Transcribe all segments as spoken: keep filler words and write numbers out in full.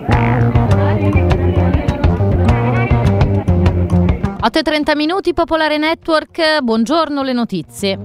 otto e trenta minuti, Popolare Network, buongiorno, le notizie.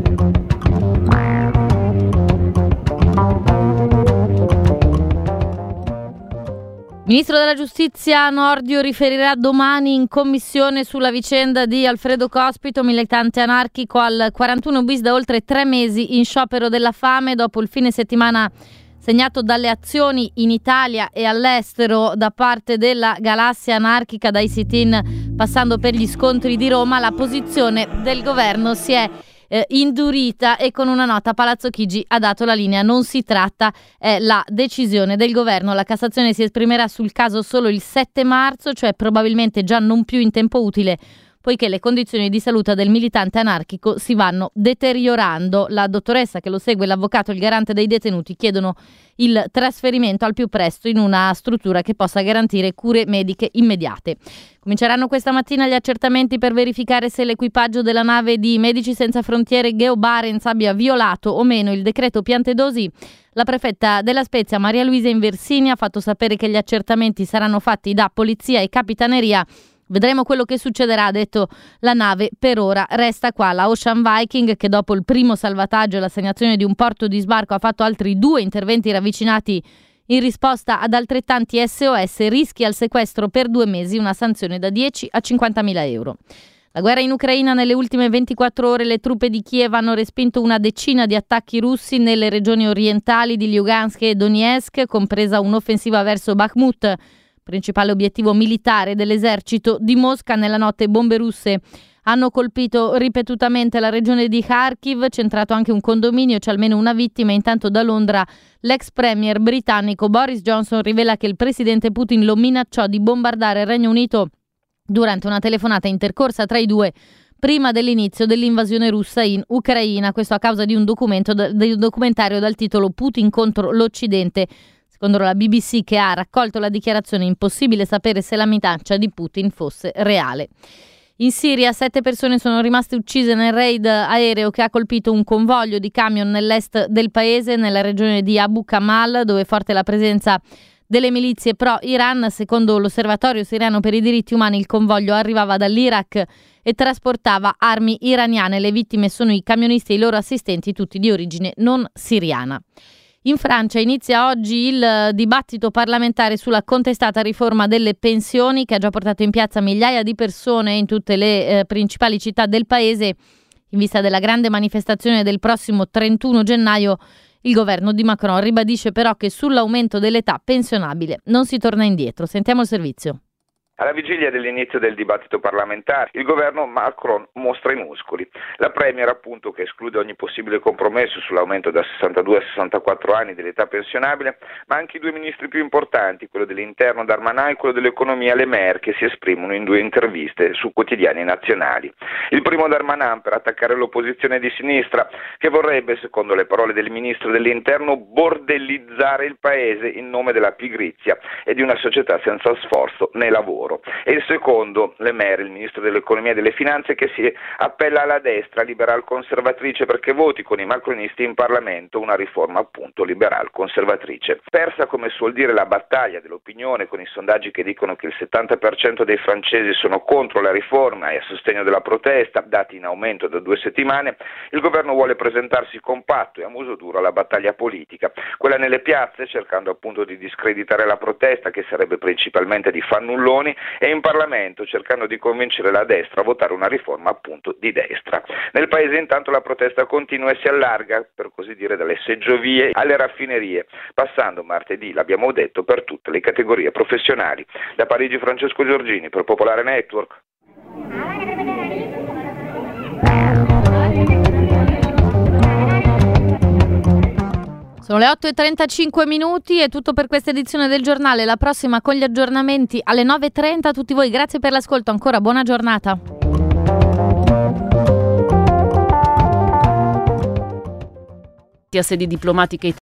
Ministro della Giustizia Nordio riferirà domani in commissione sulla vicenda di Alfredo Cospito, militante anarchico al quarantuno bis da oltre tre mesi in sciopero della fame dopo il fine settimana segnato dalle azioni in Italia e all'estero da parte della galassia anarchica, dai sit-in passando per gli scontri di Roma. La posizione del governo si è eh, indurita e con una nota Palazzo Chigi ha dato la linea. Non si tratta, è la decisione del governo. La Cassazione si esprimerà sul caso solo il sette marzo, cioè probabilmente già non più in tempo utile, poiché le condizioni di salute del militante anarchico si vanno deteriorando. La dottoressa che lo segue, l'avvocato e il garante dei detenuti chiedono il trasferimento al più presto in una struttura che possa garantire cure mediche immediate. Cominceranno questa mattina gli accertamenti per verificare se l'equipaggio della nave di Medici Senza Frontiere Geo Barents abbia violato o meno il decreto Piantedosi. La prefetta della Spezia, Maria Luisa Inversini, ha fatto sapere che gli accertamenti saranno fatti da polizia e capitaneria. Vedremo quello che succederà, ha detto. La nave per ora resta qua. La Ocean Viking, che dopo il primo salvataggio e l'assegnazione di un porto di sbarco ha fatto altri due interventi ravvicinati in risposta ad altrettanti S O S, rischia il sequestro per due mesi, una sanzione da dieci a cinquantamila euro. La guerra in Ucraina: nelle ultime ventiquattro ore le truppe di Kiev hanno respinto una decina di attacchi russi nelle regioni orientali di Lugansk e Donetsk, compresa un'offensiva verso Bakhmut, principale obiettivo militare dell'esercito di Mosca. Nella notte bombe russe hanno colpito ripetutamente la regione di Kharkiv, centrato anche un condominio, c'è almeno una vittima. Intanto da Londra l'ex premier britannico Boris Johnson rivela che il presidente Putin lo minacciò di bombardare il Regno Unito durante una telefonata intercorsa tra i due prima dell'inizio dell'invasione russa in Ucraina, questo a causa di un documento di un documentario dal titolo Putin contro l'Occidente. Secondo la B B C, che ha raccolto la dichiarazione, è impossibile sapere se la minaccia di Putin fosse reale. In Siria sette persone sono rimaste uccise nel raid aereo che ha colpito un convoglio di camion nell'est del paese, nella regione di Abu Kamal, dove è forte la presenza delle milizie pro-Iran. Secondo l'Osservatorio siriano per i diritti umani, il convoglio arrivava dall'Iraq e trasportava armi iraniane. Le vittime sono i camionisti e i loro assistenti, tutti di origine non siriana. In Francia inizia oggi il dibattito parlamentare sulla contestata riforma delle pensioni, che ha già portato in piazza migliaia di persone in tutte le eh, principali città del paese. In vista della grande manifestazione del prossimo trentuno gennaio, il governo di Macron ribadisce però che sull'aumento dell'età pensionabile non si torna indietro. Sentiamo il servizio. Alla vigilia dell'inizio del dibattito parlamentare, il governo Macron mostra i muscoli. La premier, appunto, che esclude ogni possibile compromesso sull'aumento da sessantadue a sessantaquattro anni dell'età pensionabile, ma anche i due ministri più importanti, quello dell'interno Darmanin e quello dell'economia Le Maire, che si esprimono in due interviste su quotidiani nazionali. Il primo Darmanin per attaccare l'opposizione di sinistra, che vorrebbe, secondo le parole del ministro dell'interno, bordellizzare il paese in nome della pigrizia e di una società senza sforzo né lavoro. E il secondo, Le Maire, il ministro dell'economia e delle finanze, che si appella alla destra liberal conservatrice perché voti con i macronisti in Parlamento una riforma appunto liberal conservatrice. Persa, come suol dire, la battaglia dell'opinione, con i sondaggi che dicono che il settanta per cento dei francesi sono contro la riforma e a sostegno della protesta, dati in aumento da due settimane, il governo vuole presentarsi compatto e a muso duro alla battaglia politica, quella nelle piazze, cercando appunto di discreditare la protesta, che sarebbe principalmente di fannulloni, e in Parlamento, cercando di convincere la destra a votare una riforma appunto di destra. Nel paese intanto la protesta continua e si allarga, per così dire, dalle seggiovie alle raffinerie, passando martedì, l'abbiamo detto, per tutte le categorie professionali. Da Parigi, Francesco Giorgini per Popolare Network. Sono le otto e trentacinque minuti, è tutto per questa edizione del giornale. La prossima con gli aggiornamenti alle nove e trenta. A tutti voi grazie per l'ascolto, ancora buona giornata. A sedi diplomatiche